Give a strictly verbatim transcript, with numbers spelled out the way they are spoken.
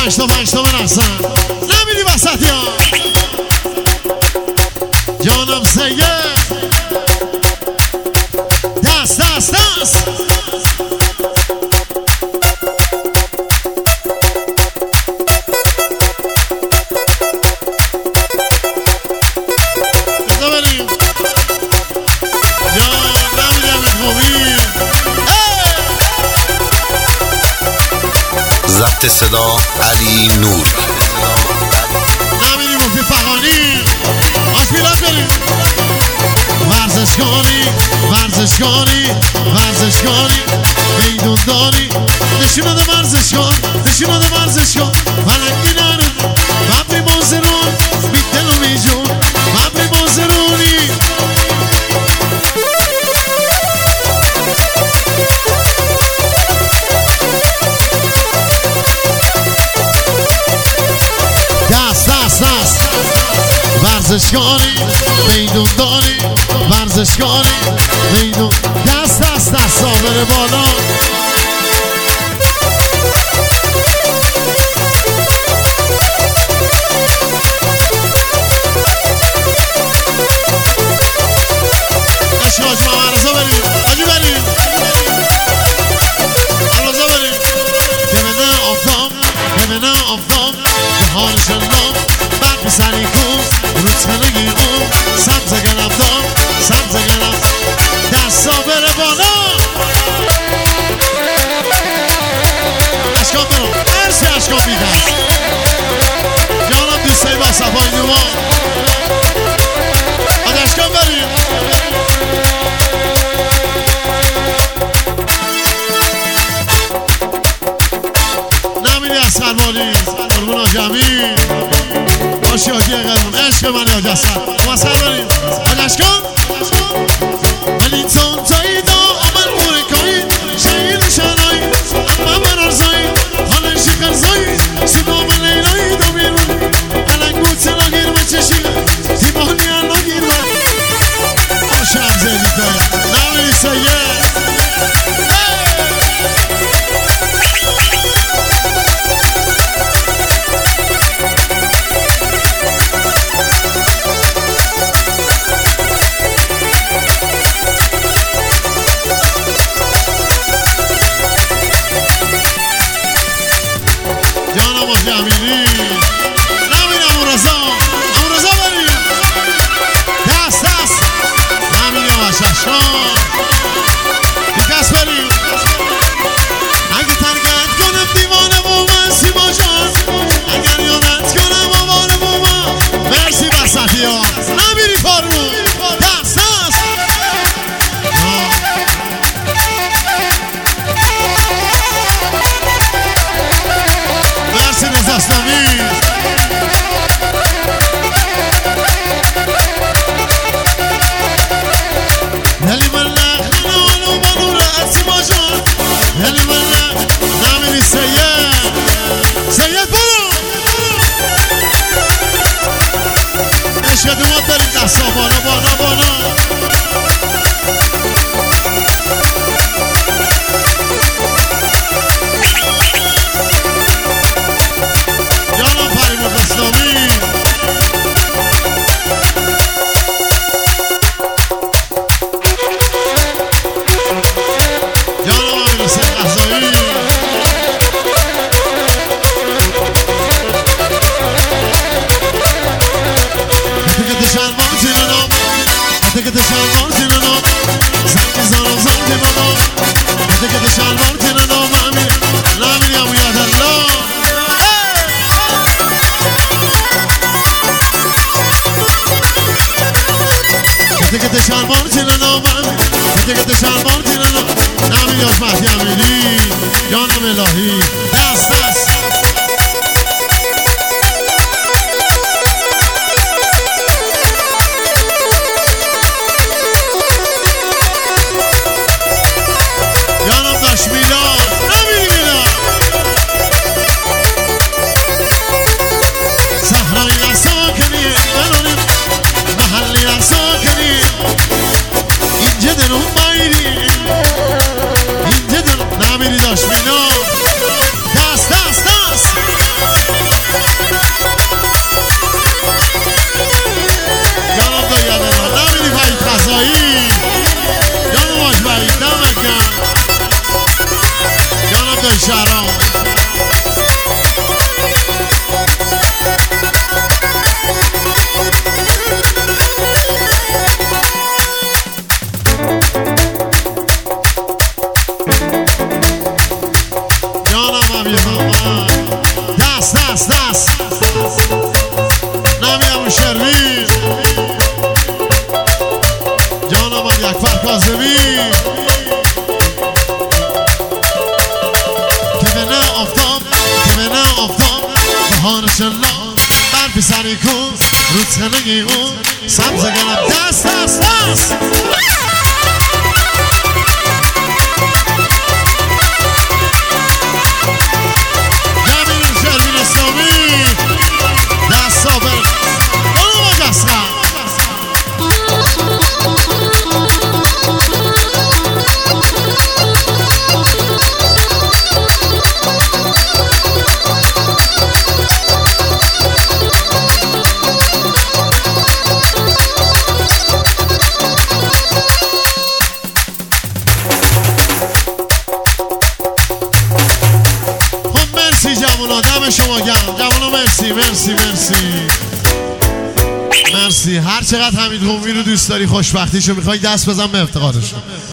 پنج تا پنج تا برسن نمیری وسط یا جانم سید دست دست دست بزا بریم جان نمیریم خوبی ضبط صدا علی نور نمیریم مفتی فقانی آفیلات بریم ورزشکاری ورزشکاری ورزشکاری میدون داری نشونده ورزشکار نشونده ورزشکار ولنگی نرم ببری بازرون بی دل و بی جون ببری بازرونی دست دست دست ورزشکاری میدون داری ورزشکاری میدون دست دست دست ها بره بالا اشکاج ما عرضا بریم آجی بریم عرضا بریم که منه آفتاب که منه آفتاب جهان شنام بعد بی سری کن روز خلقی اون سبز گلم دار سبز گلم دستا بره بالا اشکام برو مرسی اشکام بیدست جانم دوسته با صفای دوان آد اشکام بریم نمیری از خربانی قربون آجمی باشی آجی قربون عشق من یا جسد واسه بریم آد اشکام ولی تون تایی دا آمن پوری کاری شهید شنایی اما من ارزایی حال شکر زایی سنام لیلایی دو بیرون هلنگو تلا گیر و چشی دیمانی انا گیر و خوشم زیدی کنی نمیری سید جانم آجی امیری نمیرم اون رزا اون رزا بریم دست دست نمیرم اششان بیکس بریم اگه ترکت کنم دیوانه با من سیما جان اگر یادت کنم آوانه با من مرسی بسطی ها نمیری پارون دست دست مرسی نزاستمی دلی من نخونه ولو با نور عصیما جان دلی من نخ نمیری سید سید برو عشق دومات بریم دستا بالا بالا بالا جانم پریم بستامی جانم امیر حسین قحزایی کتی شلوار زیرنام کتی شلوار زیرنام زنگی زارم زنگی منام کتی شلوار زیرنام امیر نمیریم یاد الله کتی کتی شلوار زیرنام کتی کتی شلوار زیرنام نمی یاز مهدی امیری جانم الهی دست دست جانم داشت میلاد نمیری میلاد صحرای نساکنی بنانیم محلی نساکنی اینجا دلون بایریم اینجا دلون نمیری داشت میلاد دست دست شهرام جانم هم یه ماما دست دست دست نمی همون شروین جانم هم یک فرق کازمی که به نه آفتاب که به نه آفتاب بهار شلا برفی سری کن رو تنگی اون سبز گلم دست دست دست نمیریم شروین اسلامی دست صابر برو مجسم جوونا دم شما گرم جوونا مرسی مرسی مرسی مرسی هر چقدر حمید قومی رو دوست داری خوشبختیشو میخوای دست بزن به افتقادش